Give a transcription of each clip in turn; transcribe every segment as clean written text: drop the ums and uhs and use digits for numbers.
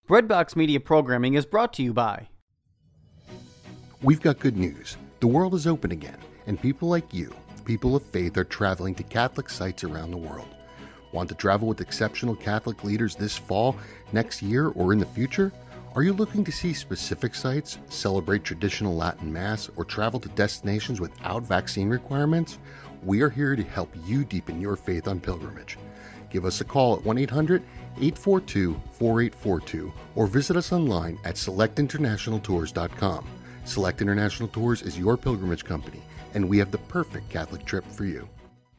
Breadbox Media programming is brought to you by... We've got good news. The world is open again, and people like you, people of faith, are traveling to Catholic sites around the world. Want to travel with exceptional Catholic leaders this fall, next year, or in the future? Are you looking to see specific sites, celebrate traditional Latin Mass, or travel to destinations without vaccine requirements? We are here to help you deepen your faith on pilgrimage. Give us a call at 1-800-842-4842 or visit us online at selectinternationaltours.com. Select International Tours is your pilgrimage company, and we have the perfect Catholic trip for you.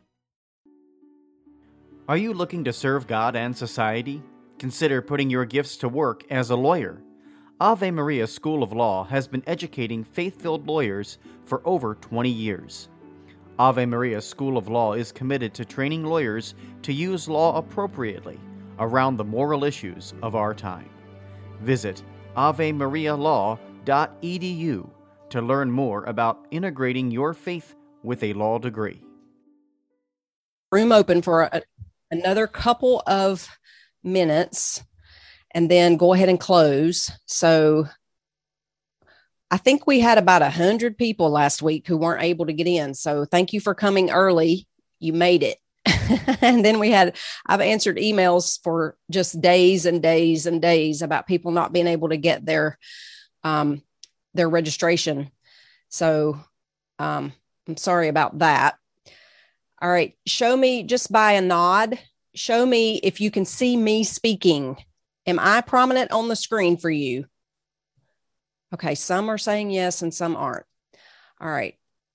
Are you looking to serve God and society? Consider putting your gifts to work as a lawyer. Ave Maria School of Law has been educating faith-filled lawyers for over 20 years. Ave Maria School of Law is committed to training lawyers to use law appropriately around the moral issues of our time. Visit avemarialaw.edu to learn more about integrating your faith with a law degree. Room open for another couple of minutes and then go ahead and close. So I think we had about 100 people last week who weren't able to get in. So thank you for coming early. You made it. And then I've answered emails for just days and days and days about people not being able to get their registration. So I'm sorry about that. All right. Show me just by a nod. Show me if you can see me speaking. Am I prominent on the screen for you? Okay. Some are saying yes and some aren't. All right.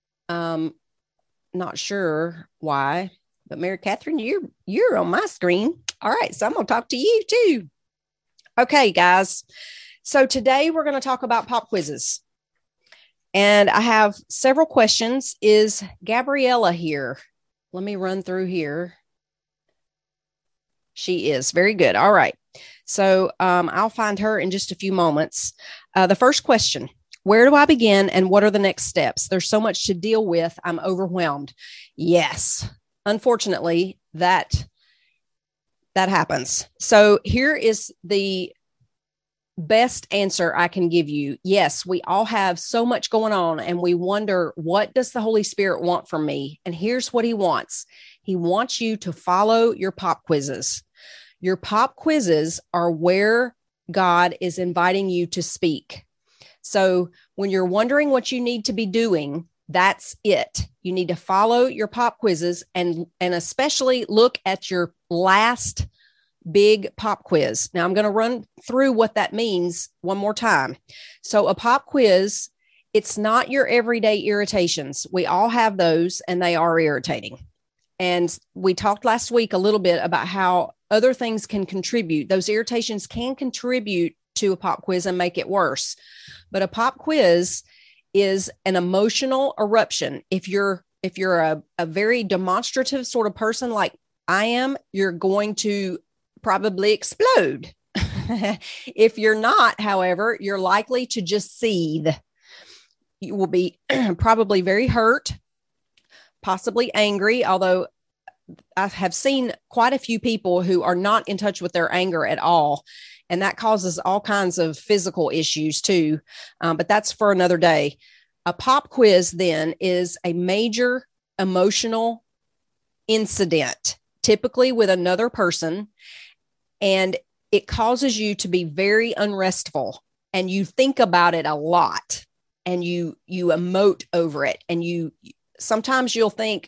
Not sure why, but Mary Catherine, you're on my screen. All right. So I'm going to talk to you too. Okay, guys. So today we're going to talk about pop quizzes. And I have several questions. Is Gabriella here? Let me run through here. She is. Very good. All right. So I'll find her in just a few moments. The first question, where do I begin and what are the next steps? There's so much to deal with. I'm overwhelmed. Yes. Unfortunately, that happens. So here is the best answer I can give you. Yes, we all have so much going on and we wonder, what does the Holy Spirit want from me? And here's what he wants. He wants you to follow your pop quizzes. Your pop quizzes are where God is inviting you to speak. So when you're wondering what you need to be doing, that's it. You need to follow your pop quizzes and especially look at your last big pop quiz. Now I'm going to run through what that means one more time. So a pop quiz, it's not your everyday irritations. We all have those and they are irritating. And we talked last week a little bit about how other things can contribute. Those irritations can contribute to a pop quiz and make it worse. But a pop quiz is an emotional eruption. If you're a very demonstrative sort of person like I am, you're going to probably explode. If you're not, however, you're likely to just seethe. You will be probably very hurt, possibly angry, although I have seen quite a few people who are not in touch with their anger at all. And that causes all kinds of physical issues too. But that's for another day. A pop quiz then is a major emotional incident, typically with another person. And it causes you to be very unrestful and you think about it a lot and you emote over it. And sometimes you'll think,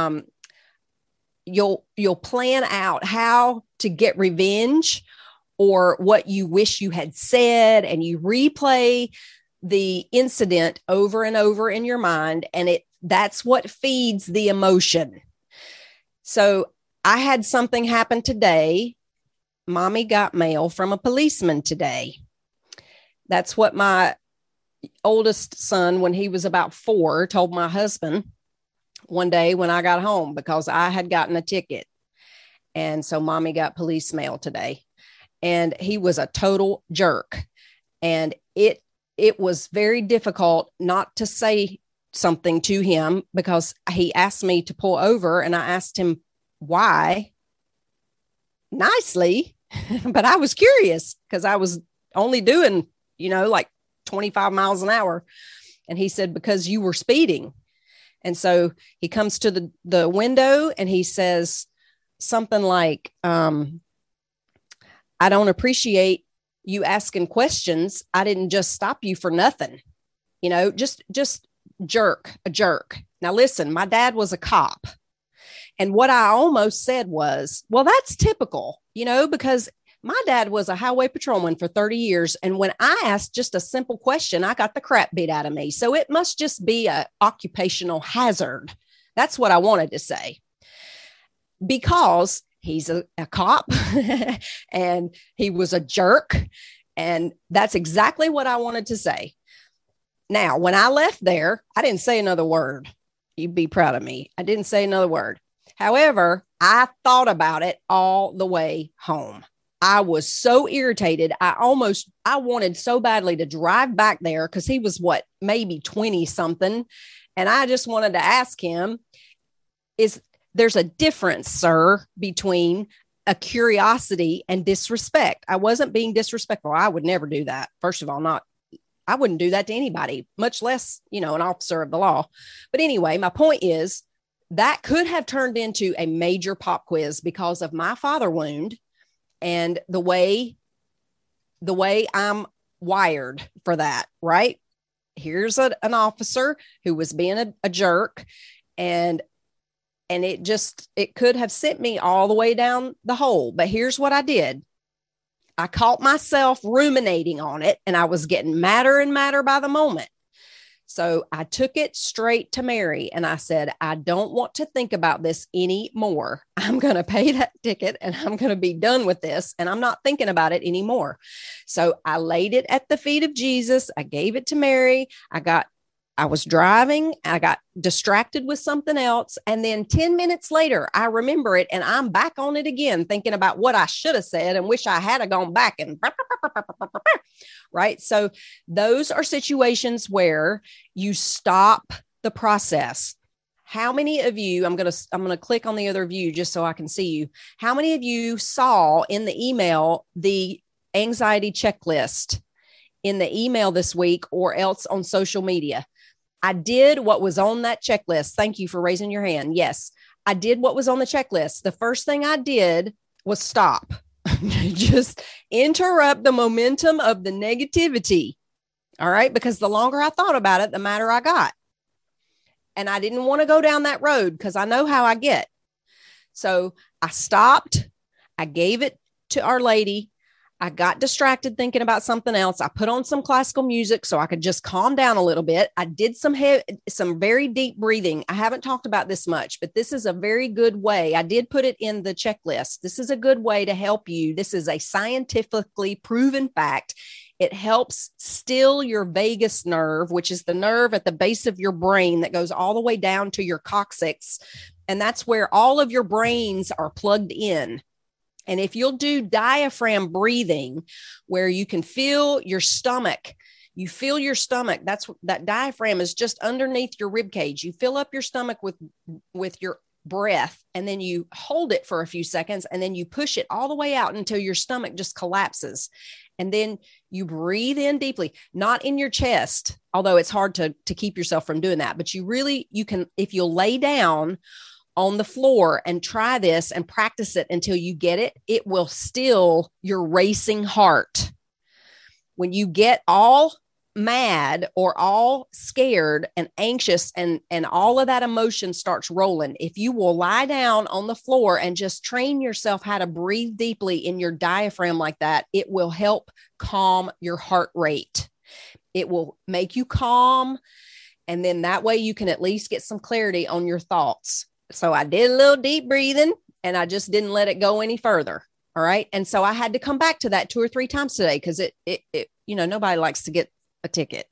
you'll plan out how to get revenge or what you wish you had said, and you replay the incident over and over in your mind, and that's what feeds the emotion. So I had something happen today. Mommy got mail from a policeman today. That's what my oldest son, when he was about 4, told my husband one day when I got home, because I had gotten a ticket. And so Mommy got police mail today. And he was a total jerk. And it was very difficult not to say something to him, because he asked me to pull over and I asked him why, nicely, but I was curious because I was only doing, like 25 miles an hour. And he said, because you were speeding. And so he comes to the window and he says something like, I don't appreciate you asking questions. I didn't just stop you for nothing, just a jerk. Now listen, my dad was a cop. And what I almost said was, well, that's typical, because my dad was a highway patrolman for 30 years. And when I asked just a simple question, I got the crap beat out of me. So it must just be an occupational hazard. That's what I wanted to say. Because he's a cop and he was a jerk. And that's exactly what I wanted to say. Now, when I left there, I didn't say another word. You'd be proud of me. I didn't say another word. However, I thought about it all the way home. I was so irritated. I wanted so badly to drive back there because he was maybe 20 something. And I just wanted to ask him, there's a difference, sir, between a curiosity and disrespect. I wasn't being disrespectful. I would never do that. First of all, I wouldn't do that to anybody, much less, an officer of the law. But anyway, my point is that could have turned into a major pop quiz because of my father wound and the way I'm wired for that, right? Here's an officer who was being a jerk, and it could have sent me all the way down the hole. But here's what I did. I caught myself ruminating on it, and I was getting madder and madder by the moment. So I took it straight to Mary and I said, I don't want to think about this anymore. I'm going to pay that ticket and I'm going to be done with this. And I'm not thinking about it anymore. So I laid it at the feet of Jesus. I gave it to Mary. I was driving. I got distracted with something else. And then 10 minutes later, I remember it and I'm back on it again, thinking about what I should have said and wish I had gone back and right. So those are situations where you stop the process. How many of you, I'm going to click on the other view just so I can see you. How many of you saw in the email, the anxiety checklist in the email this week or else on social media? I did what was on that checklist. Thank you for raising your hand. Yes, I did what was on the checklist. The first thing I did was stop. Just interrupt the momentum of the negativity. All right. Because the longer I thought about it, the madder I got. And I didn't want to go down that road because I know how I get. So I stopped. I gave it to Our Lady. I got distracted thinking about something else. I put on some classical music so I could just calm down a little bit. I did some very deep breathing. I haven't talked about this much, but this is a very good way. I did put it in the checklist. This is a good way to help you. This is a scientifically proven fact. It helps still your vagus nerve, which is the nerve at the base of your brain that goes all the way down to your coccyx. And that's where all of your brains are plugged in. And if you'll do diaphragm breathing, where you can feel your stomach, that diaphragm is just underneath your rib cage. You fill up your stomach with your breath, and then you hold it for a few seconds, and then you push it all the way out until your stomach just collapses. And then you breathe in deeply, not in your chest, although it's hard to keep yourself from doing that. But you can, if you'll lay down on the floor and try this and practice it until you get it, it will still your racing heart. When you get all mad or all scared and anxious and all of that emotion starts rolling, if you will lie down on the floor and just train yourself how to breathe deeply in your diaphragm like that, it will help calm your heart rate. It will make you calm. And then that way you can at least get some clarity on your thoughts. So I did a little deep breathing and I just didn't let it go any further. All right. And so I had to come back to that 2 or 3 times today because it nobody likes to get a ticket.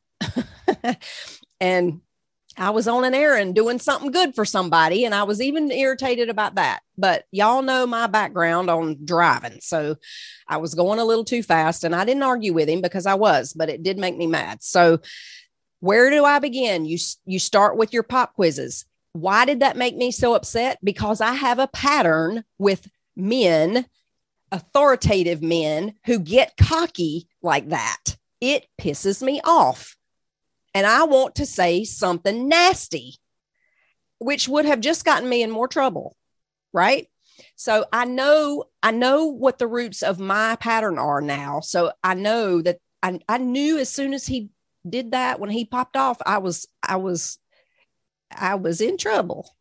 And I was on an errand doing something good for somebody. And I was even irritated about that. But y'all know my background on driving. So I was going a little too fast and I didn't argue with him because I was, but it did make me mad. So where do I begin? You start with your pop quizzes. Why did that make me so upset? Because I have a pattern with men authoritative men who get cocky like that. It pisses me off. And I want to say something nasty, which would have just gotten me in more trouble, right? So I know what the roots of my pattern are now. So I know that I knew as soon as he did that, when he popped off, I was in trouble.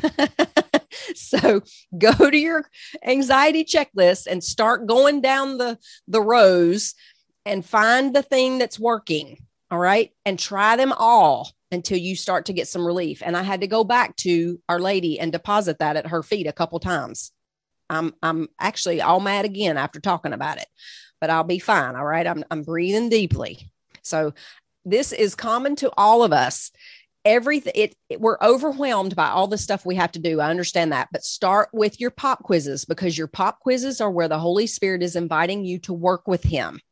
So go to your anxiety checklist and start going down the rows and find the thing that's working. All right. And try them all until you start to get some relief. And I had to go back to Our Lady and deposit that at her feet a couple times. I'm actually all mad again after talking about it, but I'll be fine. All right. I'm breathing deeply. So this is common to all of us. Everything we're overwhelmed by all the stuff we have to do. I understand that, but start with your pop quizzes, because your pop quizzes are where the Holy Spirit is inviting you to work with him.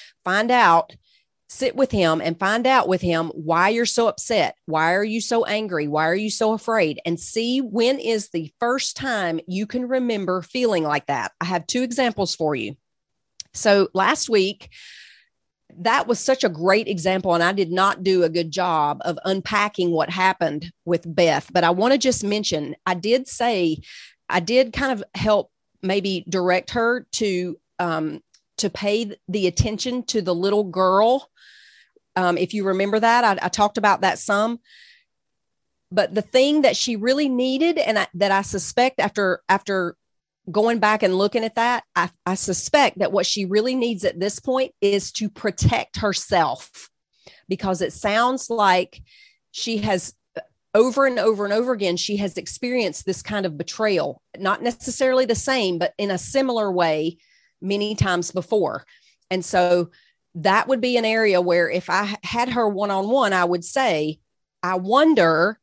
Sit with him and find out with him why you're so upset. Why are you so angry? Why are you so afraid? And see, when is the first time you can remember feeling like that? I have 2 examples for you. So last week, that was such a great example, and I did not do a good job of unpacking what happened with Beth. But I want to just mention, I did kind of help maybe direct her to pay the attention to the little girl. If you remember that, I talked about that some. But the thing that she really needed, and that I suspect after going back and looking at that, I suspect that what she really needs at this point is to protect herself, because it sounds like she has over and over and over again, she has experienced this kind of betrayal, not necessarily the same, but in a similar way many times before. And so that would be an area where if I had her one-on-one, I would say, I wonder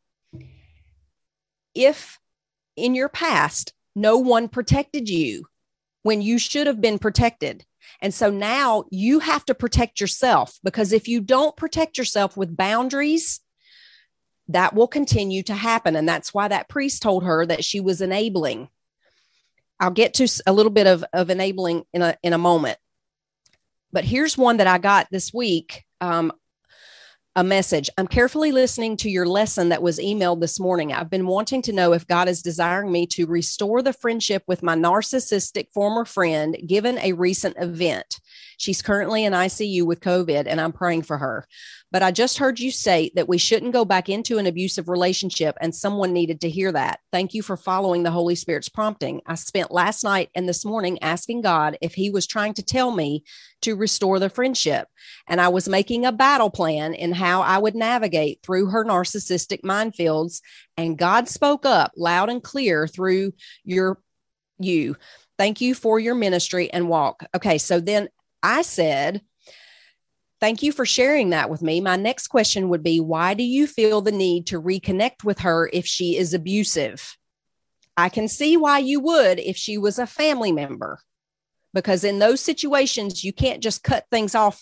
if in your past, no one protected you when you should have been protected. And so now you have to protect yourself, because if you don't protect yourself with boundaries, that will continue to happen. And that's why that priest told her that she was enabling. I'll get to a little bit of enabling in a moment. But here's one that I got this week. A message. I'm carefully listening to your lesson that was emailed this morning. I've been wanting to know if God is desiring me to restore the friendship with my narcissistic former friend, given a recent event. She's currently in ICU with COVID, and I'm praying for her. But I just heard you say that we shouldn't go back into an abusive relationship, and someone needed to hear that. Thank you for following the Holy Spirit's prompting. I spent last night and this morning asking God if he was trying to tell me to restore the friendship. And I was making a battle plan in how I would navigate through her narcissistic minefields. And God spoke up loud and clear through you. Thank you for your ministry and walk. Okay. So then I said, thank you for sharing that with me. My next question would be, why do you feel the need to reconnect with her if she is abusive? I can see why you would if she was a family member, because in those situations, you can't just cut things off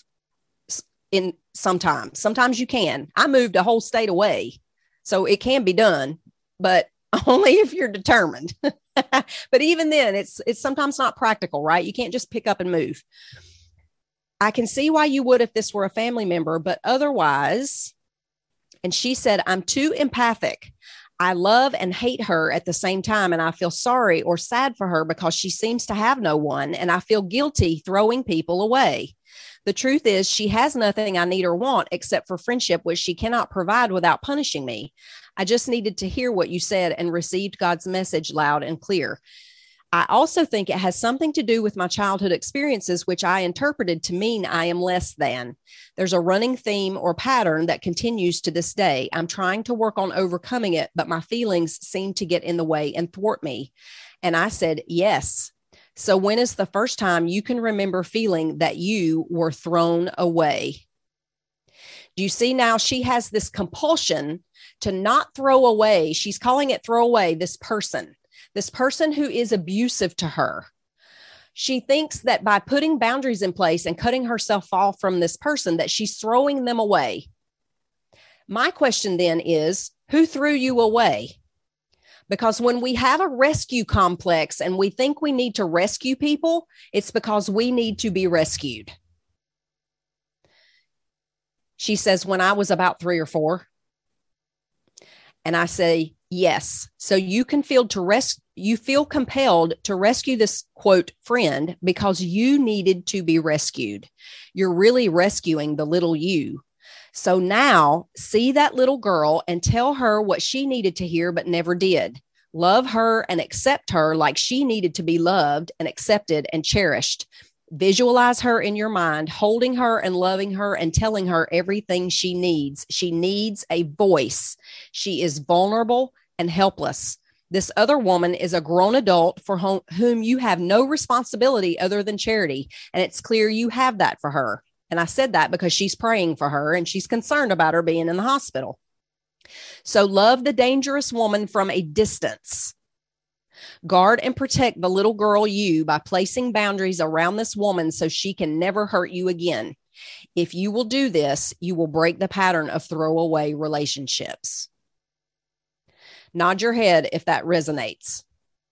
sometimes you can. I moved a whole state away, so it can be done, but only if you're determined. But even then, it's sometimes not practical, right? You can't just pick up and move. I can see why you would if this were a family member, but otherwise, and she said, I'm too empathic. I love and hate her at the same time, and I feel sorry or sad for her because she seems to have no one, and I feel guilty throwing people away. The truth is, she has nothing I need or want except for friendship, which she cannot provide without punishing me. I just needed to hear what you said and received God's message loud and clear. I also think it has something to do with my childhood experiences, which I interpreted to mean I am less than. There's a running theme or pattern that continues to this day. I'm trying to work on overcoming it, but my feelings seem to get in the way and thwart me. And I said, yes. So when is the first time you can remember feeling that you were thrown away? Do you see now she has this compulsion to not throw away? She's calling it throw away this person who is abusive to her. She thinks that by putting boundaries in place and cutting herself off from this person, that she's throwing them away. My question then is, who threw you away? Because when we have a rescue complex and we think we need to rescue people, it's because we need to be rescued. She says, when I was about 3 or 4, and I say, yes. So you feel compelled to rescue this, quote, friend because you needed to be rescued. You're really rescuing the little you. So now see that little girl and tell her what she needed to hear, but never did. Love her and accept her like she needed to be loved and accepted and cherished. Visualize her in your mind, holding her and loving her and telling her everything she needs. She needs a voice. She is vulnerable and helpless. This other woman is a grown adult for whom you have no responsibility other than charity. And it's clear you have that for her. And I said that because she's praying for her and she's concerned about her being in the hospital. So love the dangerous woman from a distance. Guard and protect the little girl you by placing boundaries around this woman so she can never hurt you again. If you will do this, you will break the pattern of throwaway relationships. Nod your head if that resonates.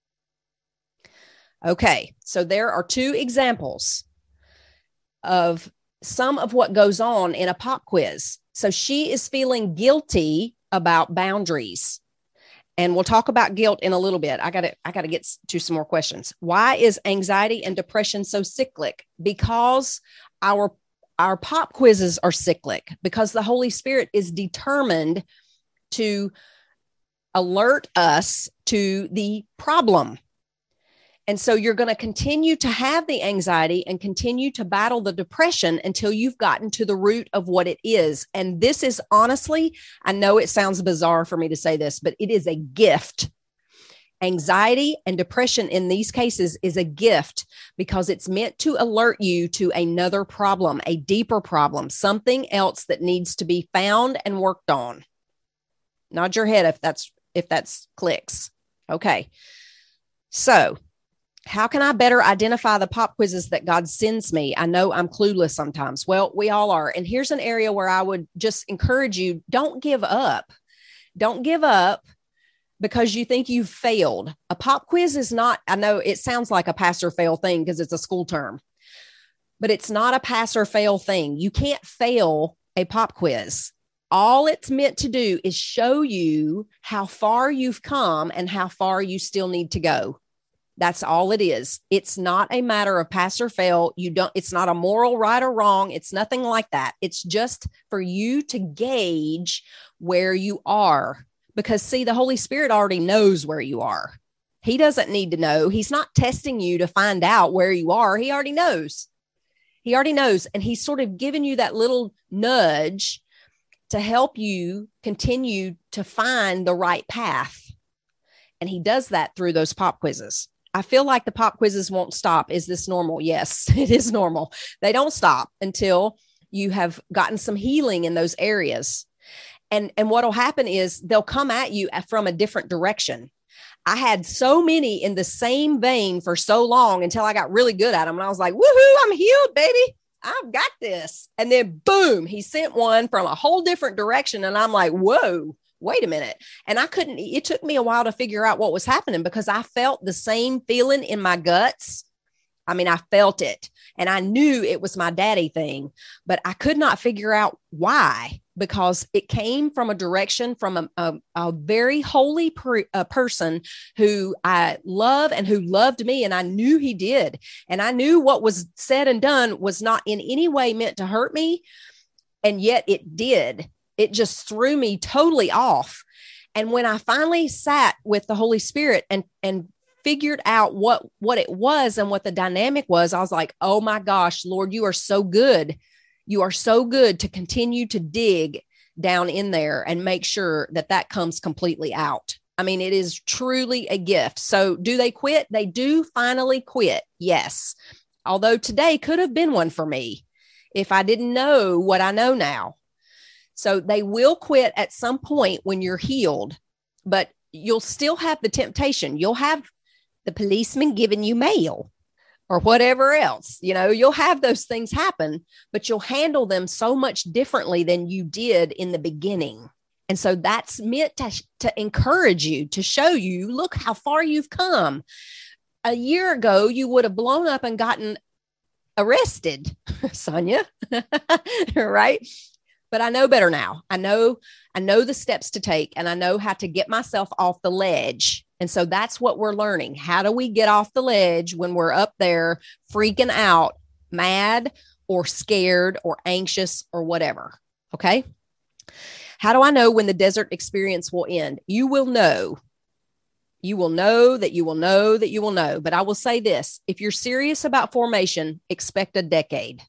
Okay, so there are 2 examples of some of what goes on in a pop quiz. So she is feeling guilty about boundaries. And we'll talk about guilt in a little bit. I got to get to some more questions. Why is anxiety and depression so cyclic? Because our pop quizzes are cyclic, because the Holy Spirit is determined to alert us to the problem. And so you're going to continue to have the anxiety and continue to battle the depression until you've gotten to the root of what it is. And this is honestly, I know it sounds bizarre for me to say this, but it is a gift. Anxiety and depression in these cases is a gift because it's meant to alert you to another problem, a deeper problem, something else that needs to be found and worked on. Nod your head if that's clicks. Okay. So, how can I better identify the pop quizzes that God sends me? I know I'm clueless sometimes. Well, we all are. And here's an area where I would just encourage you, don't give up. Don't give up because you think you've failed. A pop quiz is not, I know it sounds like a pass or fail thing because it's a school term, but it's not a pass or fail thing. You can't fail a pop quiz. All it's meant to do is show you how far you've come and how far you still need to go. That's all it is. It's not a matter of pass or fail. It's not a moral right or wrong. It's nothing like that. It's just for you to gauge where you are. Because see, the Holy Spirit already knows where you are. He doesn't need to know. He's not testing you to find out where you are. He already knows. He already knows. And he's sort of given you that little nudge to help you continue to find the right path. And he does that through those pop quizzes. I feel like the pop quizzes won't stop. Is this normal? Yes, it is normal. They don't stop until you have gotten some healing in those areas. And what will happen is they'll come at you from a different direction. I had so many in the same vein for so long until I got really good at them. And I was like, woohoo, I'm healed, baby. I've got this. And then boom, he sent one from a whole different direction. And I'm like, whoa. Wait a minute. And it took me a while to figure out what was happening because I felt the same feeling in my guts. I mean, I felt it and I knew it was my daddy thing, but I could not figure out why, because it came from a direction from a very holy person who I love and who loved me. And I knew he did. And I knew what was said and done was not in any way meant to hurt me. And yet it did. It just threw me totally off. And when I finally sat with the Holy Spirit and figured out what it was and what the dynamic was, I was like, oh my gosh, Lord, you are so good. You are so good to continue to dig down in there and make sure that comes completely out. I mean, it is truly a gift. So do they quit? They do finally quit. Yes. Although today could have been one for me if I didn't know what I know now. So they will quit at some point when you're healed, but you'll still have the temptation. You'll have the policeman giving you mail or whatever else. You'll have those things happen, but you'll handle them so much differently than you did in the beginning. And so that's meant to encourage you, to show you, look how far you've come. A year ago, you would have blown up and gotten arrested, Sonia, right? But I know better now. I know the steps to take, and I know how to get myself off the ledge. And so that's what we're learning. How do we get off the ledge when we're up there freaking out, mad or scared or anxious or whatever? Okay. How do I know when the desert experience will end? You will know. You will know that you will know that you will know. But I will say this, if you're serious about formation, expect a decade.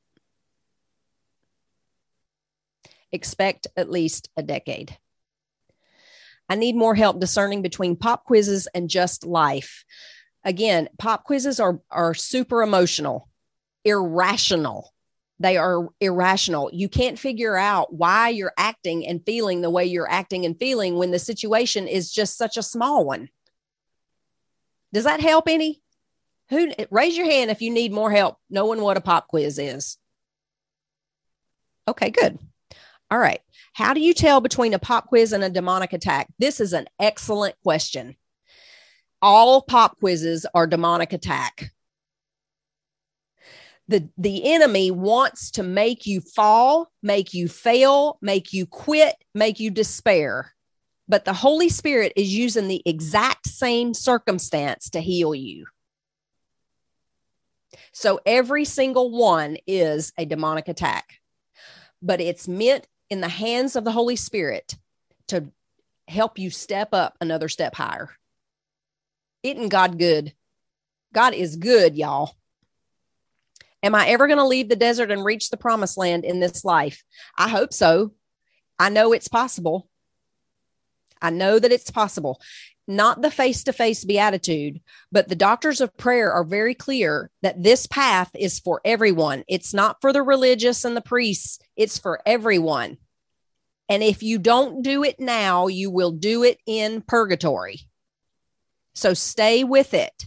Expect at least a decade. I need more help discerning between pop quizzes and just life. Again, pop quizzes are super emotional, irrational. They are irrational. You can't figure out why you're acting and feeling the way you're acting and feeling when the situation is just such a small one. Does that help any? Raise your hand if you need more help knowing what a pop quiz is. Okay, good. All right. How do you tell between a pop quiz and a demonic attack? This is an excellent question. All pop quizzes are demonic attack. The enemy wants to make you fall, make you fail, make you quit, make you despair. But the Holy Spirit is using the exact same circumstance to heal you. So every single one is a demonic attack, but it's meant in the hands of the Holy Spirit to help you step up another step higher. Isn't God good? God is good, y'all. Am I ever going to leave the desert and reach the promised land in this life? I hope so. I know it's possible. I know that it's possible. Not the face-to-face beatitude, but the doctors of prayer are very clear that this path is for everyone. It's not for the religious and the priests. It's for everyone. And if you don't do it now, you will do it in purgatory. So stay with it.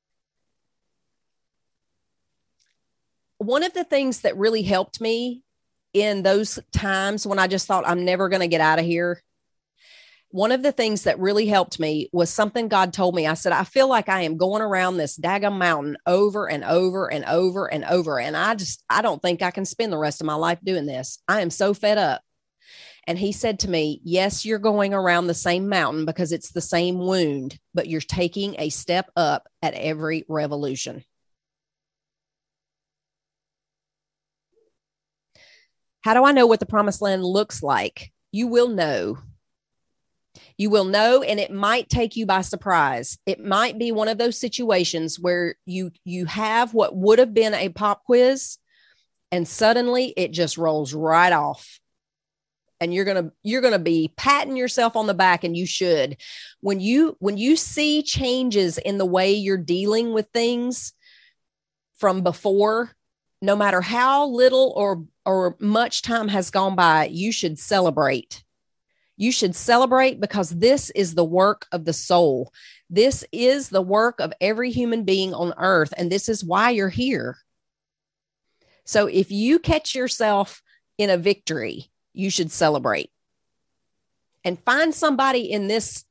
One of the things that really helped me in those times when I just thought I'm never going to get out of here, one of the things that really helped me was something God told me. I said, I feel like I am going around this daggum mountain over and over and over and over. And I don't think I can spend the rest of my life doing this. I am so fed up. And he said to me, yes, you're going around the same mountain because it's the same wound, but you're taking a step up at every revolution. How do I know what the promised land looks like? You will know. You will know, and it might take you by surprise. It might be one of those situations where you have what would have been a pop quiz, and suddenly it just rolls right off. And you're gonna be patting yourself on the back, and you should. When you see changes in the way you're dealing with things from before, no matter how little or much time has gone by, you should celebrate. You should celebrate because this is the work of the soul. This is the work of every human being on earth, and this is why you're here. So if you catch yourself in a victory, you should celebrate. And find somebody in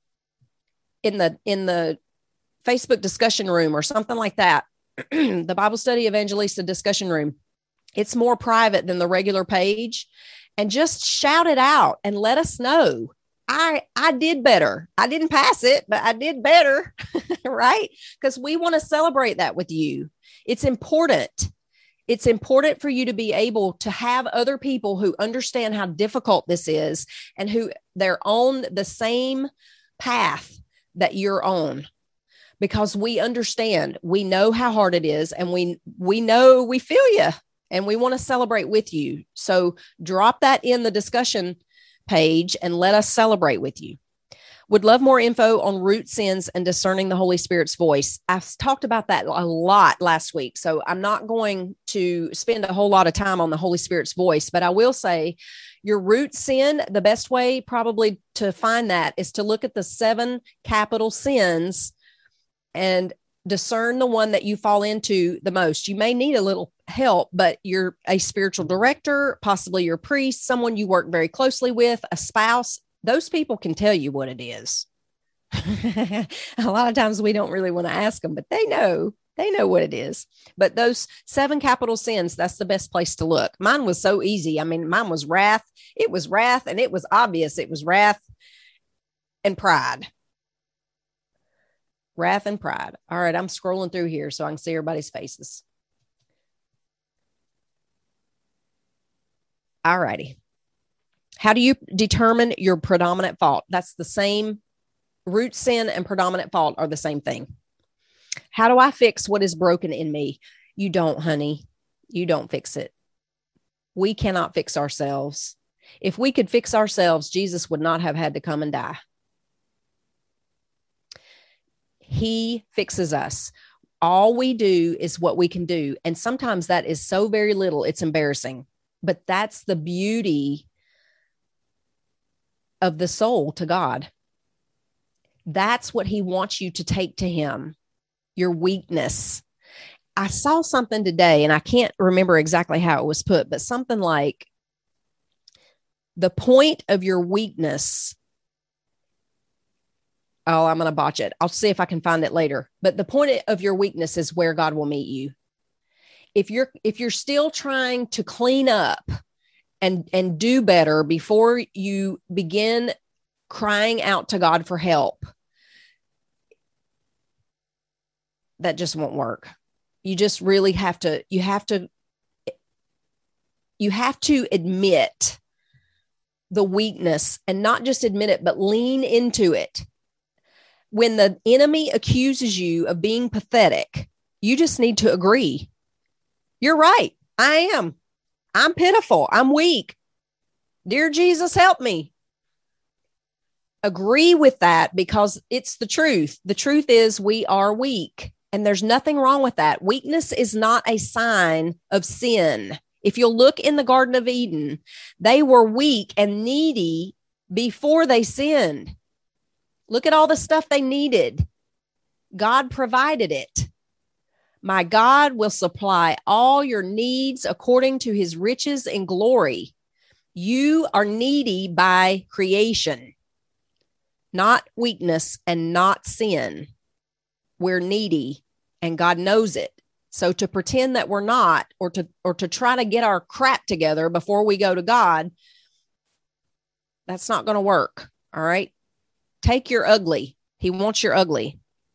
the Facebook discussion room or something like that. The Bible Study Evangelista discussion room. It's more private than the regular page. And just shout it out and let us know. I did better. I didn't pass it, but I did better, right? Because we want to celebrate that with you. It's important. It's important for you to be able to have other people who understand how difficult this is and who they're on the same path that you're on. Because we understand, we know how hard it is, and we know we feel you, and we want to celebrate with you. So drop that in the discussion page and let us celebrate with you. Would love more info on root sins and discerning the Holy Spirit's voice. I've talked about that a lot last week, so I'm not going to spend a whole lot of time on the Holy Spirit's voice, but I will say your root sin, the best way probably to find that is to look at the 7 capital sins and discern the one that you fall into the most. You may need a little help, but you're a spiritual director, possibly your priest, someone you work very closely with, a spouse, Those people can tell you what it is. A lot of times we don't really want to ask them, but they know what it is. But those 7 capital sins, that's the best place to look. Mine was so easy. I mean, mine was wrath. It was wrath, and it was obvious. It was wrath and pride. Wrath and pride. All right, I'm scrolling through here so I can see everybody's faces. All righty. How do you determine your predominant fault? That's the same. Root sin and predominant fault are the same thing. How do I fix what is broken in me? You don't, honey. You don't fix it. We cannot fix ourselves. If we could fix ourselves, Jesus would not have had to come and die. He fixes us. All we do is what we can do. And sometimes that is so very little, it's embarrassing. But that's the beauty of the soul to God. That's what he wants you to take to him, your weakness. I saw something today, and I can't remember exactly how it was put, but something like the point of your weakness. Oh, I'm going to botch it. I'll see if I can find it later. But the point of your weakness is where God will meet you. If you're still trying to clean up and do better before you begin crying out to God for help, that just won't work. You just really have to admit the weakness, and not just admit it, but lean into it. When the enemy accuses you of being pathetic, you just need to agree. You're right. I am. I'm pitiful. I'm weak. Dear Jesus, help me. Agree with that, because it's the truth. The truth is we are weak, and there's nothing wrong with that. Weakness is not a sign of sin. If you'll look in the Garden of Eden, they were weak and needy before they sinned. Look at all the stuff they needed. God provided it. My God will supply all your needs according to his riches and glory. You are needy by creation, not weakness and not sin. We're needy, and God knows it. So to pretend that we're not, or to try to get our crap together before we go to God, that's not going to work. All right. Take your ugly. He wants your ugly.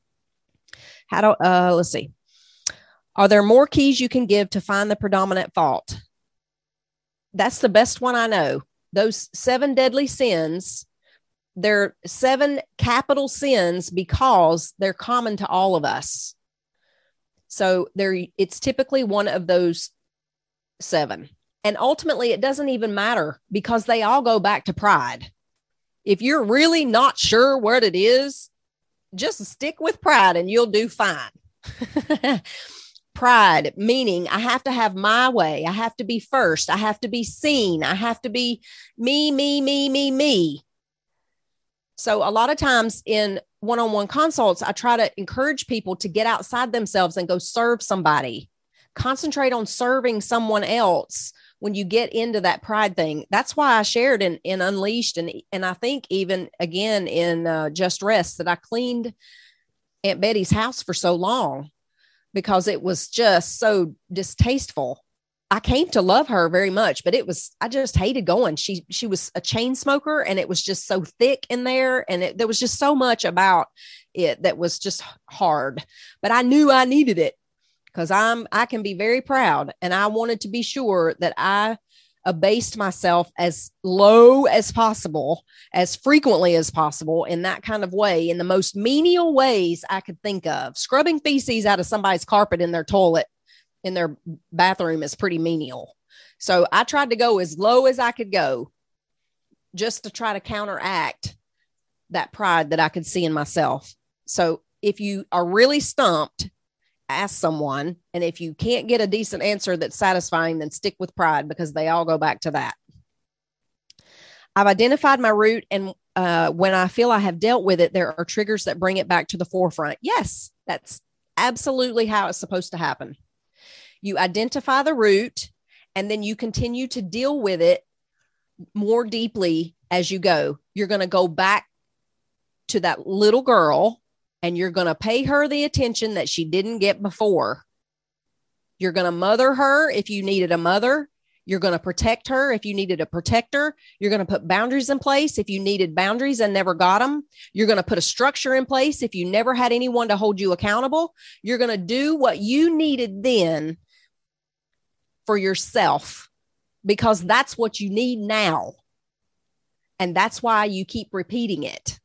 Let's see. Are there more keys you can give to find the predominant fault? That's the best one I know. Those 7 deadly sins, they're 7 capital sins because they're common to all of us. So it's typically one of those 7. And ultimately, it doesn't even matter, because they all go back to pride. If you're really not sure what it is, just stick with pride and you'll do fine. Pride, meaning I have to have my way. I have to be first. I have to be seen. I have to be me. So a lot of times in one-on-one consults, I try to encourage people to get outside themselves and go serve somebody. Concentrate on serving someone else when you get into that pride thing. That's why I shared in Unleashed, and I think even again in Just Rest, that I cleaned Aunt Betty's house for so long because it was just so distasteful. I came to love her very much, but I just hated going. She was a chain smoker, and it was just so thick in there. And there was just so much about it that was just hard, but I knew I needed it because I can be very proud. And I wanted to be sure that I abased myself as low as possible, as frequently as possible, in that kind of way, in the most menial ways I could think of. Scrubbing feces out of somebody's carpet in their toilet, in their bathroom, is pretty menial. So I tried to go as low as I could go, just to try to counteract that pride that I could see in myself. So if you are really stumped, ask someone. And if you can't get a decent answer that's satisfying, then stick with pride, because they all go back to that. I've identified my root, and when I feel I have dealt with it, there are triggers that bring it back to the forefront. Yes, that's absolutely how it's supposed to happen. You identify the root, and then you continue to deal with it more deeply as you go. you're going to go back to that little girl and you're going to pay her the attention that she didn't get before. You're going to mother her if you needed a mother. You're going to protect her if you needed a protector. You're going to put boundaries in place if you needed boundaries and never got them. You're going to put a structure in place if you never had anyone to hold you accountable. You're going to do what you needed then for yourself, because that's what you need now. And that's why you keep repeating it.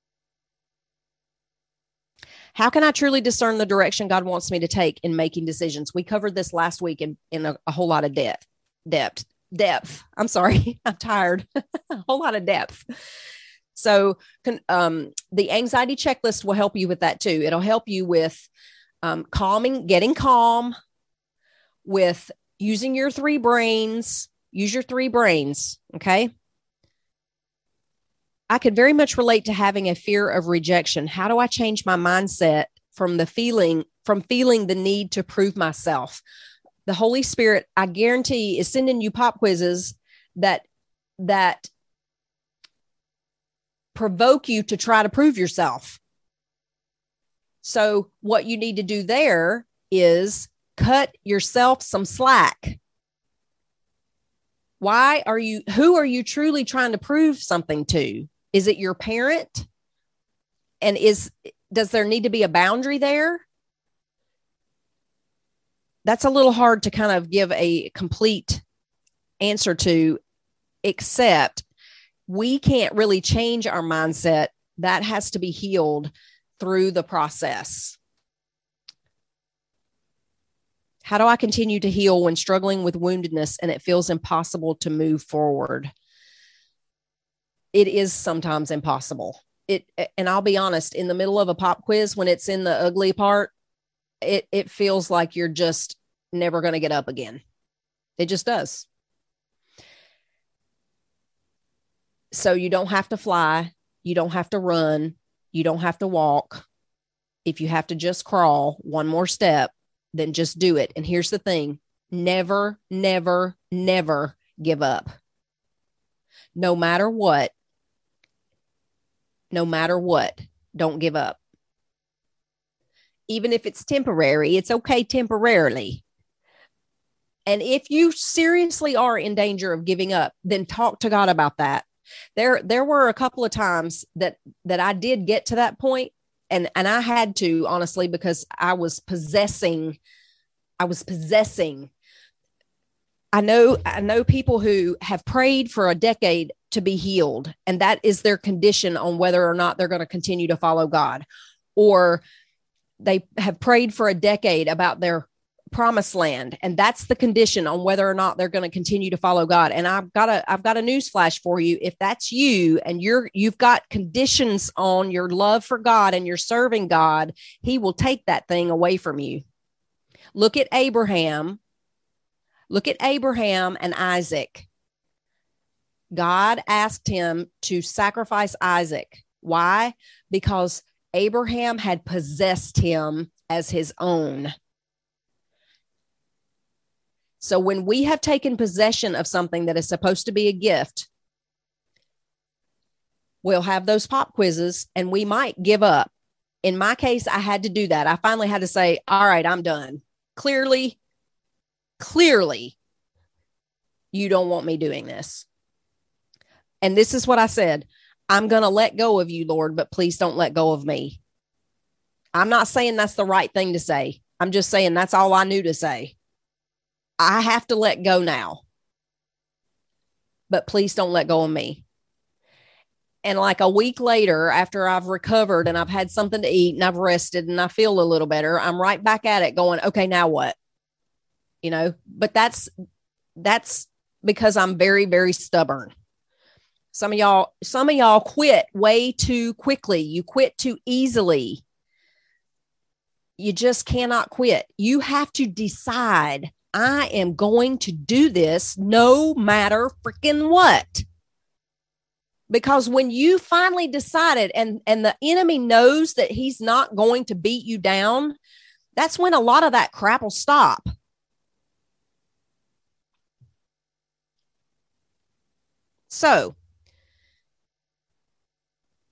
How can I truly discern the direction God wants me to take in making decisions? We covered this last week in a whole lot of depth. I'm sorry. I'm tired. A whole lot of depth. So the anxiety checklist will help you with that too. It'll help you with getting calm, with using your three brains. Use your three brains. Okay. I could very much relate to having a fear of rejection. How do I change my mindset from feeling the need to prove myself? The Holy Spirit, I guarantee, is sending you pop quizzes that provoke you to try to prove yourself. So what you need to do there is cut yourself some slack. Who are you truly trying to prove something to? Is it your parent? And does there need to be a boundary there? That's a little hard to kind of give a complete answer to, except we can't really change our mindset. That has to be healed through the process. How do I continue to heal when struggling with woundedness and it feels impossible to move forward? It is sometimes impossible. And I'll be honest, in the middle of a pop quiz, when it's in the ugly part, it feels like you're just never going to get up again. It just does. So you don't have to fly. You don't have to run. You don't have to walk. If you have to just crawl one more step, then just do it. And here's the thing. Never, never, never give up. No matter what, don't give up. Even if it's temporary, it's okay temporarily. And if you seriously are in danger of giving up, then talk to God about that. There were a couple of times that I did get to that point, and I had to, honestly, because I was possessing. I know people who have prayed for a decade to be healed, and that is their condition on whether or not they're going to continue to follow God. Or they have prayed for a decade about their promised land, and that's the condition on whether or not they're going to continue to follow God. And I've got a news flash for you. If that's you and you've got conditions on your love for God and you're serving God, He will take that thing away from you. Look at Abraham and Isaac. God asked him to sacrifice Isaac. Why? Because Abraham had possessed him as his own. So when we have taken possession of something that is supposed to be a gift, we'll have those pop quizzes and we might give up. In my case, I had to do that. I finally had to say, all right, I'm done. Clearly, you don't want me doing this. And this is what I said. I'm going to let go of you, Lord, but please don't let go of me. I'm not saying that's the right thing to say. I'm just saying that's all I knew to say. I have to let go now, but please don't let go of me. And like a week later, after I've recovered and I've had something to eat and I've rested and I feel a little better, I'm right back at it going, okay, now what? But that's because I'm very, very stubborn. Some of y'all quit way too quickly. You quit too easily. You just cannot quit. You have to decide, I am going to do this no matter freaking what. Because when you finally decided and the enemy knows that he's not going to beat you down, that's when a lot of that crap will stop. So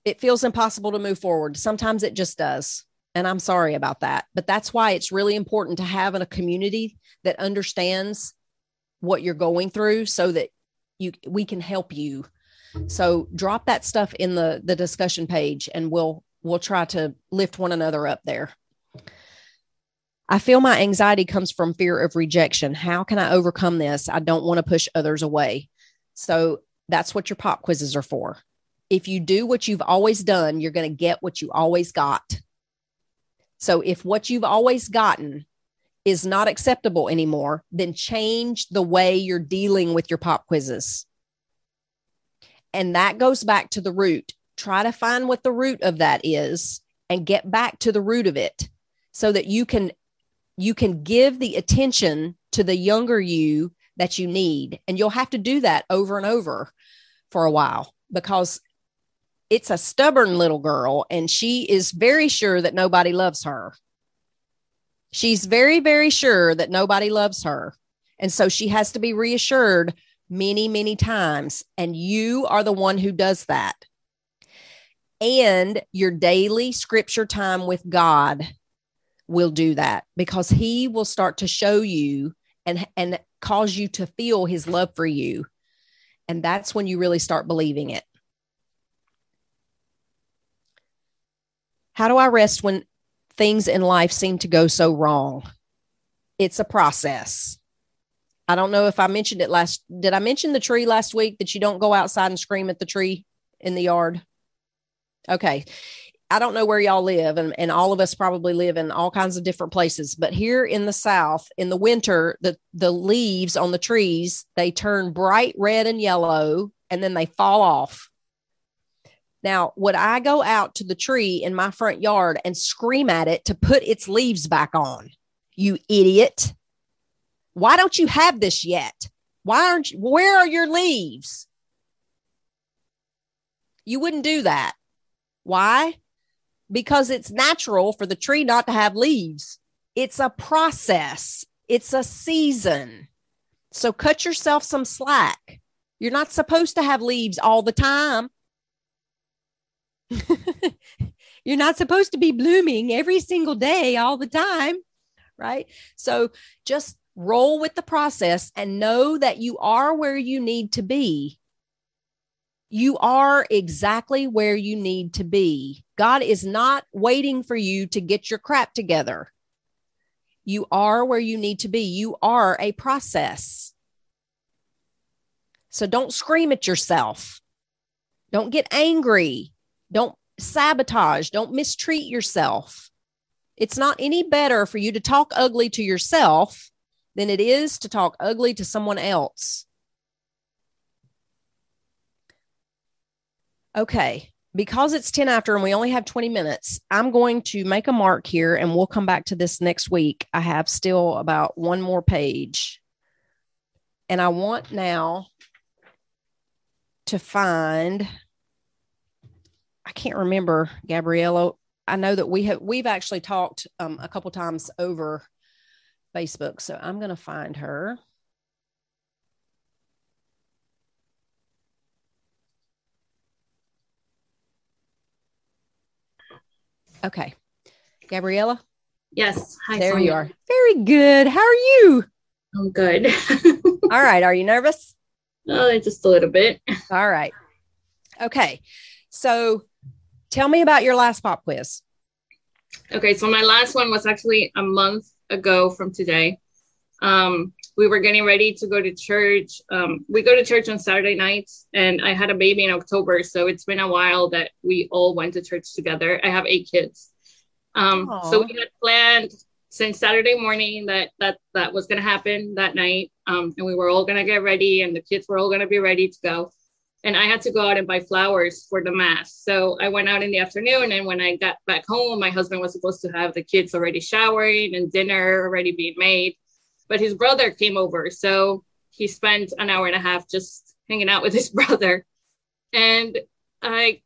it feels impossible to move forward. Sometimes it just does. And I'm sorry about that. But that's why it's really important to have a community that understands what you're going through so that we can help you. So drop that stuff in the discussion page, and we'll try to lift one another up there. I feel my anxiety comes from fear of rejection. How can I overcome this? I don't want to push others away. So that's what your pop quizzes are for. If you do what you've always done, you're going to get what you always got. So if what you've always gotten is not acceptable anymore, then change the way you're dealing with your pop quizzes. And that goes back to the root. Try to find what the root of that is and get back to the root of it so that you can give the attention to the younger you that you need. And you'll have to do that over and over for a while, because it's a stubborn little girl and she is very sure that nobody loves her. She's very, very sure that nobody loves her. And so she has to be reassured many, many times. And you are the one who does that. And your daily scripture time with God will do that, because he will start to show you and cause you to feel his love for you. And that's when you really start believing it. How do I rest when things in life seem to go so wrong? It's a process. I don't know if I mentioned it did I mention the tree last week, that you don't go outside and scream at the tree in the yard? Okay. I don't know where y'all live, and all of us probably live in all kinds of different places, but here in the South, in the winter, the leaves on the trees, they turn bright red and yellow, and then they fall off. Now, would I go out to the tree in my front yard and scream at it to put its leaves back on? You idiot. Why don't you have this yet? Where are your leaves? You wouldn't do that. Why? Because it's natural for the tree not to have leaves. It's a process. It's a season. So cut yourself some slack. You're not supposed to have leaves all the time. You're not supposed to be blooming every single day all the time, right? So just roll with the process and know that you are where you need to be. You are exactly where you need to be. God is not waiting for you to get your crap together. You are where you need to be. You are a process. So don't scream at yourself. Don't get angry. Don't sabotage. Don't mistreat yourself. It's not any better for you to talk ugly to yourself than it is to talk ugly to someone else. Okay, because it's 10 after and we only have 20 minutes, I'm going to make a mark here and we'll come back to this next week. I have still about one more page. And I want now to find, I can't remember, Gabriella. I know that we've actually talked a couple times over Facebook. So I'm going to find her. Okay. Gabriella? Yes. Hi, there Sonia. you are. Very good. How are you? I'm good. All right. Are you nervous? Oh, just a little bit. All right. Okay. So tell me about your last pop quiz. Okay. So my last one was actually a month ago from today. We were getting ready to go to church. We go to church on Saturday nights, and I had a baby in October. So it's been a while that we all went to church together. I have 8 kids. So we had planned since Saturday morning that was going to happen that night. And we were all going to get ready, and the kids were all going to be ready to go. And I had to go out and buy flowers for the mass. So I went out in the afternoon, and when I got back home, my husband was supposed to have the kids already showering and dinner already being made. But his brother came over. So he spent an hour and a half just hanging out with his brother. And I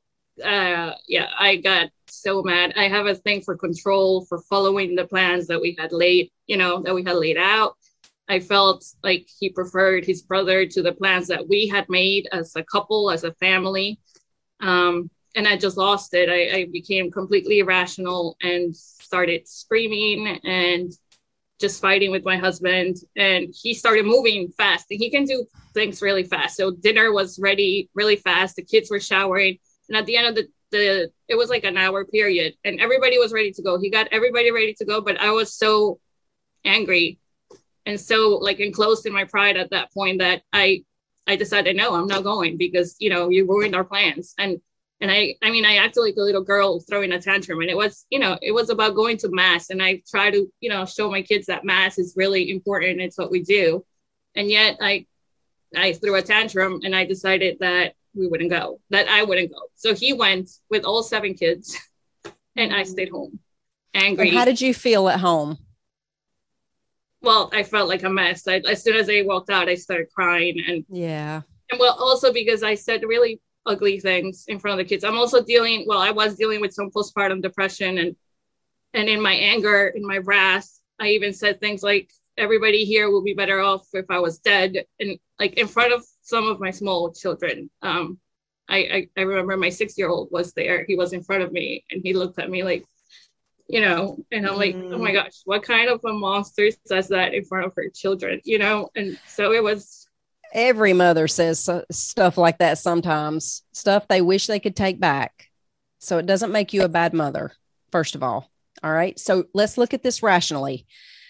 got so mad. I have a thing for control, for following the plans that we had laid out. I felt like he preferred his brother to the plans that we had made as a couple, as a family. and I just lost it. I became completely irrational and started screaming and just fighting with my husband. And he started moving fast. And he can do things really fast. So dinner was ready really fast. The kids were showering. And at the end of it was like an hour period, and everybody was ready to go. He got everybody ready to go, but I was so angry and so like enclosed in my pride at that point that I decided, no, I'm not going, because, you know, you ruined our plans. And I mean, I acted like a little girl throwing a tantrum, and it was, you know, it was about going to mass. And I try to, you know, show my kids that mass is really important. It's what we do. And yet I threw a tantrum, and I decided that I wouldn't go. So he went with all 7 kids, and I stayed home angry. And how did you feel at home? Well, I felt like a mess. As soon as I walked out, I started crying. And well, also because I said really ugly things in front of the kids. I was dealing with some postpartum depression, and in my anger, in my wrath, I even said things like, everybody here will be better off if I was dead. And like in front of some of my small children. I remember my 6-year-old was there. He was in front of me, and he looked at me like, you know, and I'm like, oh my gosh, what kind of a monster says that in front of her children, you know? And so it was. Every mother says stuff like that sometimes, stuff they wish they could take back. So it doesn't make you a bad mother, first of all. All right. So let's look at this rationally.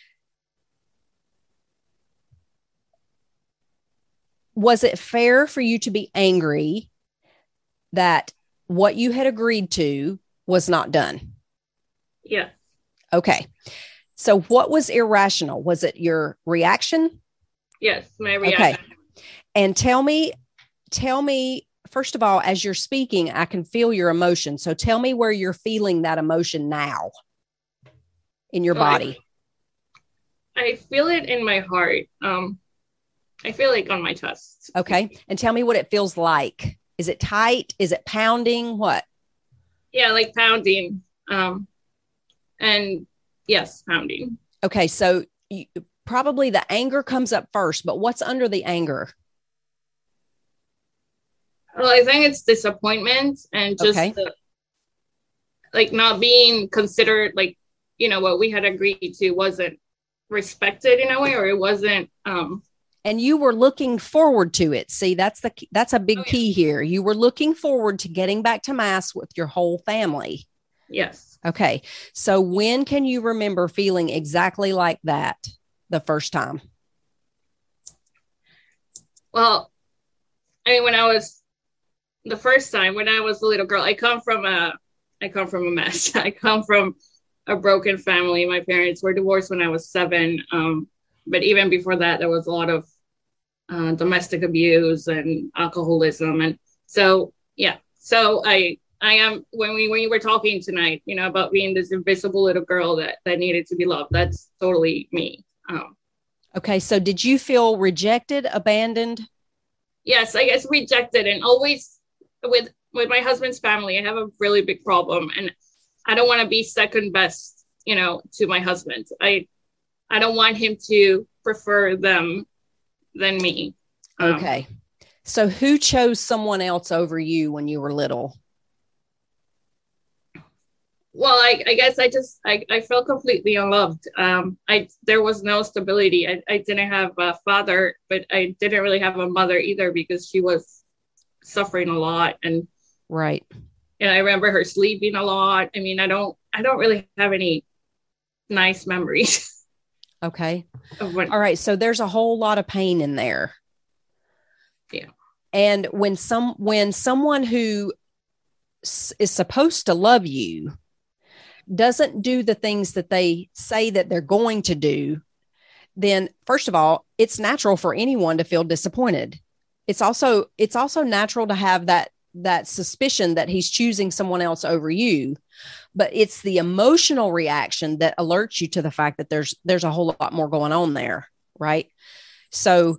Was it fair for you to be angry that what you had agreed to was not done? Yeah. Okay. So what was irrational? Was it your reaction? Yes, my reaction. Okay. And tell me, first of all, as you're speaking, I can feel your emotion. So tell me where you're feeling that emotion now in your body. I feel it in my heart. I feel like on my chest. Okay. And tell me what it feels like. Is it tight? Is it pounding? What? Yeah, like pounding. And yes, pounding. Okay. So probably the anger comes up first, but what's under the anger? Well, I think it's disappointment and just like not being considered, like, you know, what we had agreed to wasn't respected in a way, or it wasn't. And you were looking forward to it. See, that's a big key here. You were looking forward to getting back to mass with your whole family. Yes. Okay. So when can you remember feeling exactly like that the first time? Well, I mean, the first time when I was a little girl, I come from a mess. I come from a broken family. My parents were divorced when I was 7. But even before that, there was a lot of domestic abuse and alcoholism. And so, yeah. So I am, when you were talking tonight, you know, about being this invisible little girl that needed to be loved, that's totally me. Okay. So did you feel rejected, abandoned? Yes, I guess rejected. And always with my husband's family, I have a really big problem. And I don't want to be second best, you know, to my husband. I don't want him to prefer them than me. Okay. So who chose someone else over you when you were little? Well, I guess I felt completely unloved. There was no stability. I didn't have a father, but I didn't really have a mother either, because she was suffering a lot. And right. And I remember her sleeping a lot. I mean, I don't really have any nice memories. Okay. All right. So there's a whole lot of pain in there. Yeah. And when someone who is supposed to love you doesn't do the things that they say that they're going to do, then first of all, it's natural for anyone to feel disappointed. It's also natural to have that suspicion that he's choosing someone else over you, but it's the emotional reaction that alerts you to the fact that there's a whole lot more going on there. Right. So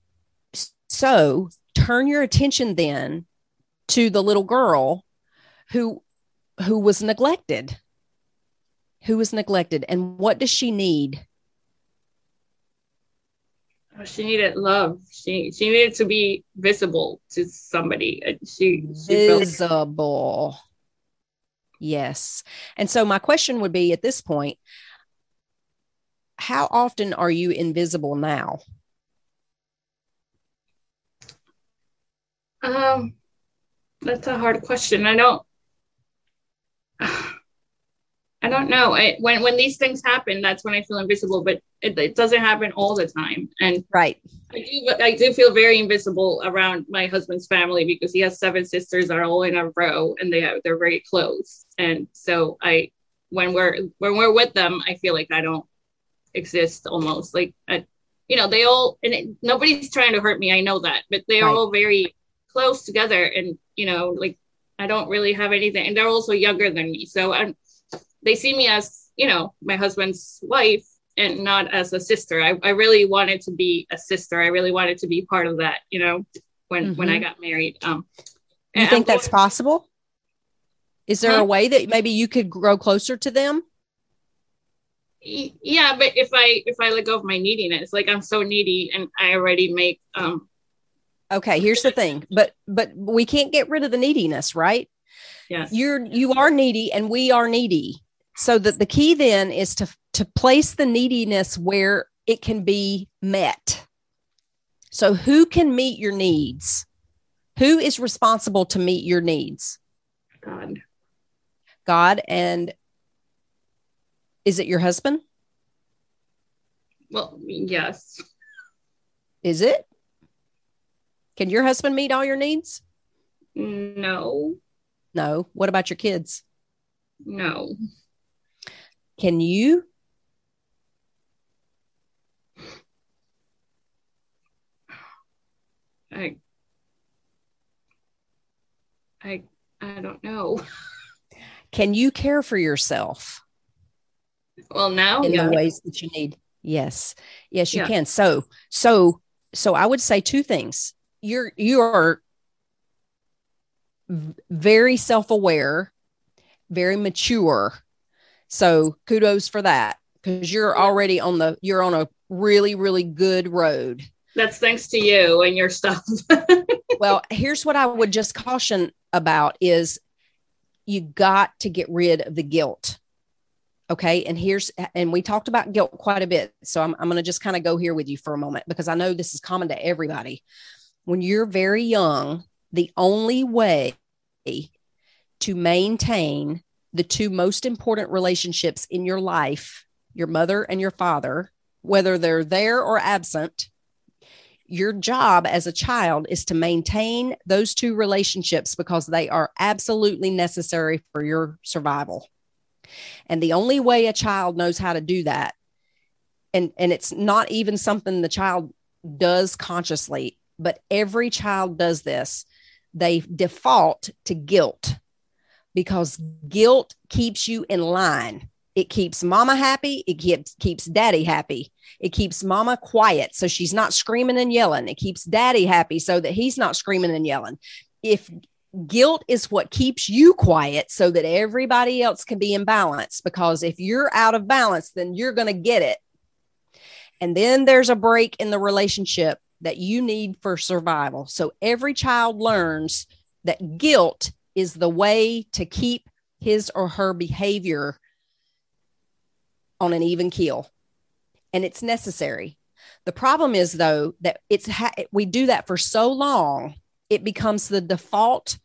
turn your attention then to the little girl who was neglected. And what does she need? She needed love. She needed to be visible to somebody. She felt Visible. Yes. And so my question would be at this point, how often are you invisible now? That's a hard question. I don't know. When these things happen, that's when I feel invisible, but it doesn't happen all the time. And right. I do feel very invisible around my husband's family because he has 7 sisters that are all in a row and they're very close. And so when we're with them, I feel like I don't exist almost like, they all, nobody's trying to hurt me. I know that, but they're all very close together and, like I don't really have anything. And they're also younger than me. So they see me as, my husband's wife and not as a sister. I really wanted to be a sister. I really wanted to be part of that, when I got married. You think that's possible? Is there a way that maybe you could grow closer to them? Yeah, but if I let go of my neediness, like I'm so needy and I already make okay, here's the thing. But we can't get rid of the neediness, right? Yes. You are needy and we are needy. So that the key then is to place the neediness where it can be met. So who can meet your needs? Who is responsible to meet your needs? God. And is it your husband? Well, yes. Is it? Can your husband meet all your needs? No. No. What about your kids? No. Can you? I don't know. Can you care for yourself? Well, now in the ways that you need. Yes, you can. So I would say 2 things. You are very self-aware, very mature. So kudos for that, because you're already on a really, really good road. That's thanks to you and your stuff. Well, here's what I would just caution about is you got to get rid of the guilt. Okay. And we talked about guilt quite a bit. So I'm going to just kind of go here with you for a moment, because I know this is common to everybody. When you're very young, the only way to maintain the 2 most important relationships in your life, your mother and your father, whether they're there or absent, your job as a child is to maintain those 2 relationships because they are absolutely necessary for your survival. And the only way a child knows how to do that, and it's not even something the child does consciously, but every child does this, they default to guilt, because guilt keeps you in line. It keeps mama happy. It keeps daddy happy. It keeps mama quiet, so she's not screaming and yelling. It keeps daddy happy so that he's not screaming and yelling. If guilt is what keeps you quiet so that everybody else can be in balance, because if you're out of balance, then you're going to get it. And then there's a break in the relationship that you need for survival. So every child learns that guilt is the way to keep his or her behavior on an even keel. And it's necessary. The problem is, though, that we do that for so long, it becomes the default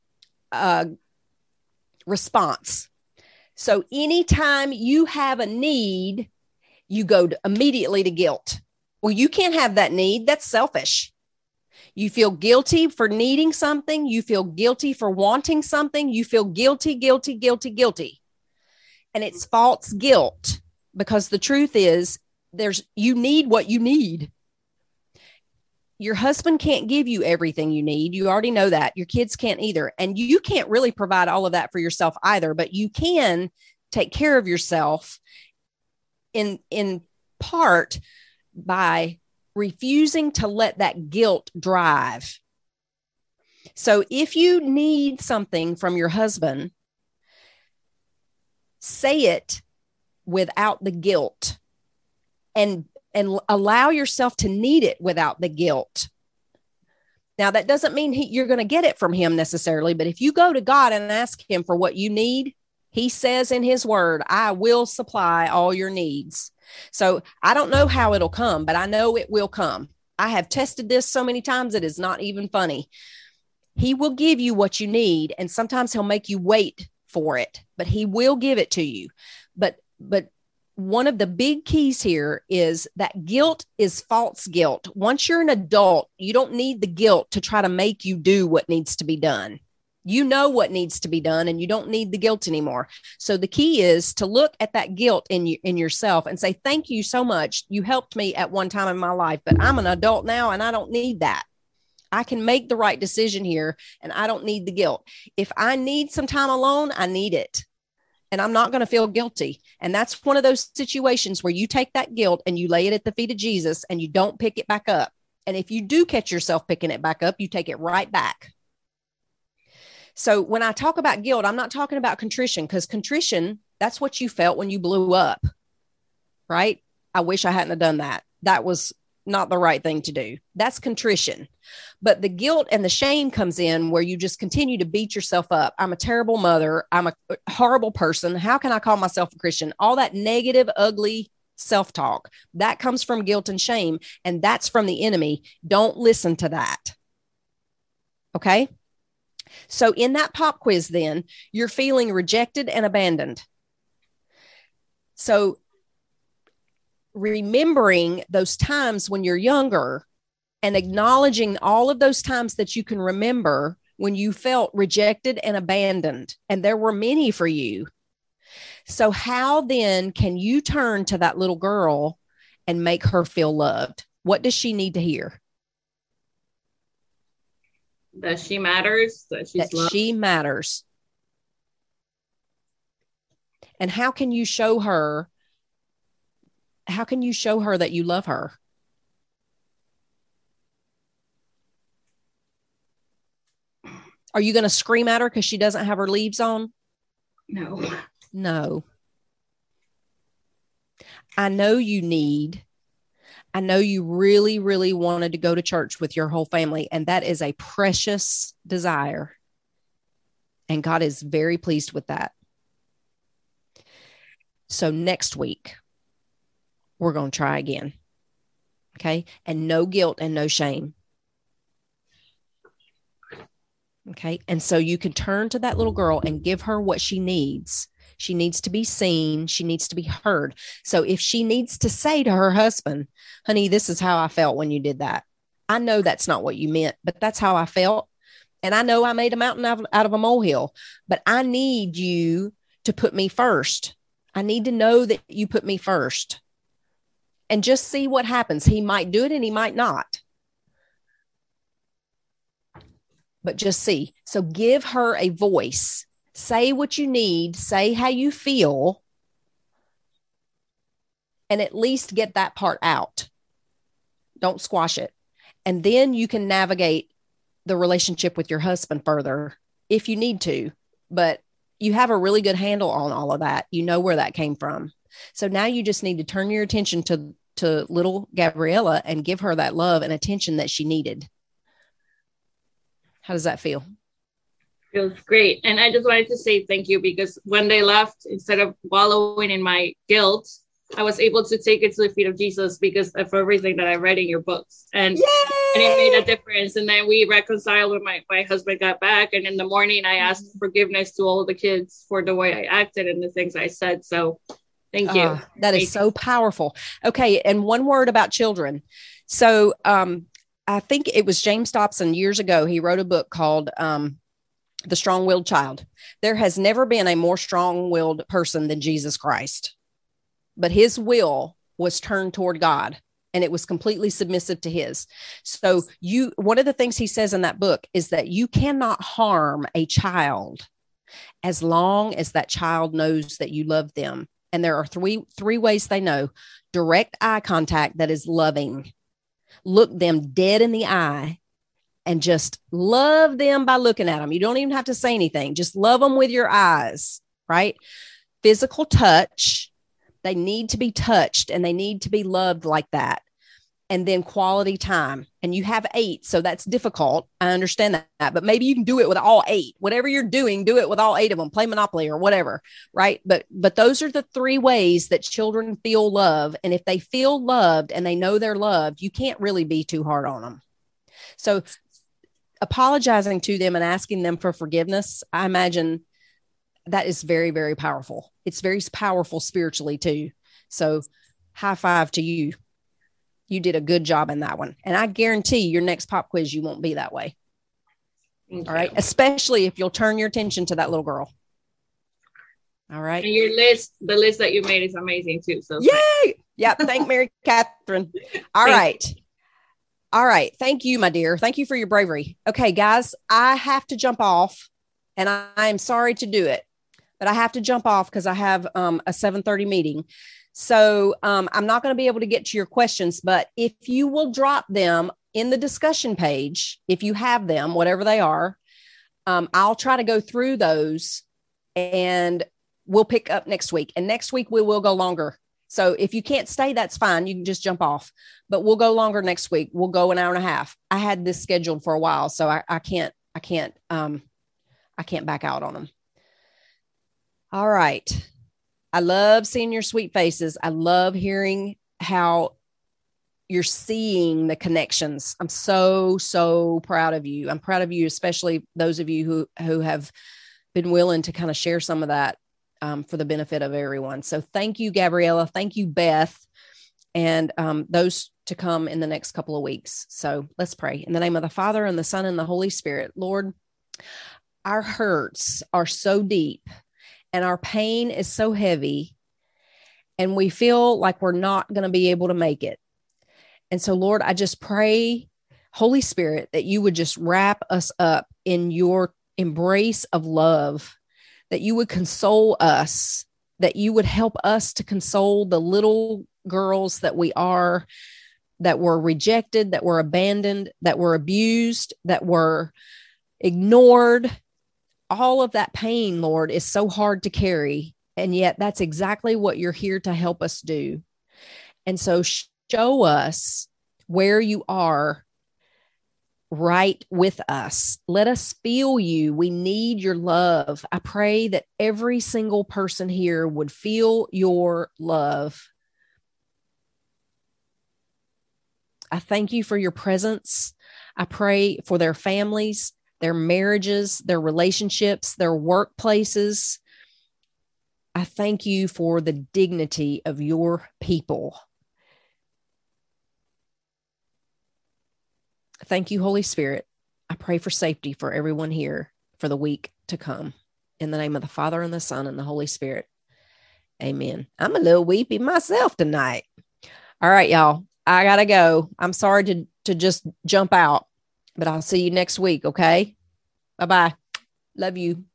response. So anytime you have a need, you go immediately to guilt. Well, you can't have that need. That's selfish. You feel guilty for needing something. You feel guilty for wanting something. You feel guilty. And it's false guilt, because the truth is you need what you need. Your husband can't give you everything you need. You already know that. Your kids can't either. And you can't really provide all of that for yourself either, but you can take care of yourself in part by refusing to let that guilt drive. So if you need something from your husband, say it without the guilt, and and allow yourself to need it without the guilt. Now, that doesn't mean you're going to get it from him necessarily, but if you go to God and ask him for what you need, he says in his word, I will supply all your needs. So I don't know how it'll come, but I know it will come. I have tested this so many times, it is not even funny. He will give you what you need, and sometimes he'll make you wait for it, but he will give it to you. But one of the big keys here is that guilt is false guilt. Once you're an adult, you don't need the guilt to try to make you do what needs to be done. You know what needs to be done, and you don't need the guilt anymore. So the key is to look at that guilt in yourself and say, thank you so much. You helped me at one time in my life, but I'm an adult now and I don't need that. I can make the right decision here and I don't need the guilt. If I need some time alone, I need it. And I'm not going to feel guilty. And that's one of those situations where you take that guilt and you lay it at the feet of Jesus and you don't pick it back up. And if you do catch yourself picking it back up, you take it right back. So when I talk about guilt, I'm not talking about contrition, because contrition, that's what you felt when you blew up, right? I wish I hadn't have done that. That was not the right thing to do. That's contrition. But the guilt and the shame comes in where you just continue to beat yourself up. I'm a terrible mother. I'm a horrible person. How can I call myself a Christian? All that negative, ugly self-talk, that comes from guilt and shame. And that's from the enemy. Don't listen to that. Okay? So in that pop quiz, then you're feeling rejected and abandoned. So remembering those times when you're younger and acknowledging all of those times that you can remember when you felt rejected and abandoned, and there were many for you. So how then can you turn to that little girl and make her feel loved? What does she need to hear? That she matters, that she matters. And how can you show her that you love her? Are you going to scream at her because she doesn't have her leaves on? No. I know you really, really wanted to go to church with your whole family, and that is a precious desire. And God is very pleased with that. So next week, we're going to try again. Okay? And no guilt and no shame. Okay? And so you can turn to that little girl and give her what she needs. She needs to be seen. She needs to be heard. So if she needs to say to her husband, honey, this is how I felt when you did that. I know that's not what you meant, but that's how I felt. And I know I made a mountain out of a molehill, but I need you to put me first. I need to know that you put me first. And just see what happens. He might do it and he might not. But just see. So give her a voice. Say what you need, say how you feel, and at least get that part out. Don't squash it. And then you can navigate the relationship with your husband further if you need to. But you have a really good handle on all of that. You know where that came from. So now you just need to turn your attention to little Gabriella and give her that love and attention that she needed. How does that feel? Feels great. And I just wanted to say thank you, because when they left, instead of wallowing in my guilt, I was able to take it to the feet of Jesus because of everything that I read in your books. And it made a difference. And then we reconciled when my husband got back. And in the morning, I asked forgiveness to all the kids for the way I acted and the things I said. So thank you. That is so powerful. Okay. And one word about children. So I think it was James Dobson years ago. He wrote a book called The Strong-Willed Child. There has never been a more strong-willed person than Jesus Christ, but his will was turned toward God and it was completely submissive to his. So one of the things he says in that book is that you cannot harm a child as long as that child knows that you love them. And there are three ways they know. Direct eye contact that is loving. Look them dead in the eye and just love them by looking at them. You don't even have to say anything. Just love them with your eyes, right? Physical touch They need to be touched and they need to be loved like that. And then quality time. And you have 8, so that's difficult. I understand that, but maybe you can do it with all 8. Whatever you're doing, do it with all 8 of them. Play Monopoly or whatever, right? But those are the 3 ways that children feel love. And if they feel loved and they know they're loved, you can't really be too hard on them. So apologizing to them and asking them for forgiveness, I imagine that is very, very powerful. It's very powerful spiritually too. So high five to you. You did a good job in that one. And I guarantee your next pop quiz, you won't be that way. All right. Especially if you'll turn your attention to that little girl. All right. And the list that you made is amazing too. So yay. Yeah. Thank Mary Catherine. All right. All right. Thank you, my dear. Thank you for your bravery. Okay, guys, I have to jump off and I'm sorry to do it, but I have to jump off because I have a 7:30 meeting. So I'm not going to be able to get to your questions, but if you will drop them in the discussion page, if you have them, whatever they are, I'll try to go through those and we'll pick up next week. And next week we will go longer. So if you can't stay, that's fine. You can just jump off, but we'll go longer next week. We'll go an hour and a half. I had this scheduled for a while, so I can't back out on them. All right. I love seeing your sweet faces. I love hearing how you're seeing the connections. I'm so, so proud of you. I'm proud of you, especially those of you who have been willing to kind of share some of that for the benefit of everyone. So thank you, Gabriella. Thank you, Beth, and those to come in the next couple of weeks. So let's pray. In the name of the Father and the Son and the Holy Spirit. Lord, our hurts are so deep. And our pain is so heavy and we feel like we're not going to be able to make it. And so, Lord, I just pray, Holy Spirit, that you would just wrap us up in your embrace of love, that you would console us, that you would help us to console the little girls that we are, that were rejected, that were abandoned, that were abused, that were ignored. All of that pain, Lord, is so hard to carry. And yet that's exactly what you're here to help us do. And so show us where you are right with us. Let us feel you. We need your love. I pray that every single person here would feel your love. I thank you for your presence. I pray for their families, their marriages, their relationships, their workplaces. I thank you for the dignity of your people. Thank you, Holy Spirit. I pray for safety for everyone here for the week to come. In the name of the Father and the Son and the Holy Spirit. Amen. I'm a little weepy myself tonight. All right, y'all. I got to go. I'm sorry to just jump out. But I'll see you next week, okay? Bye-bye. Love you.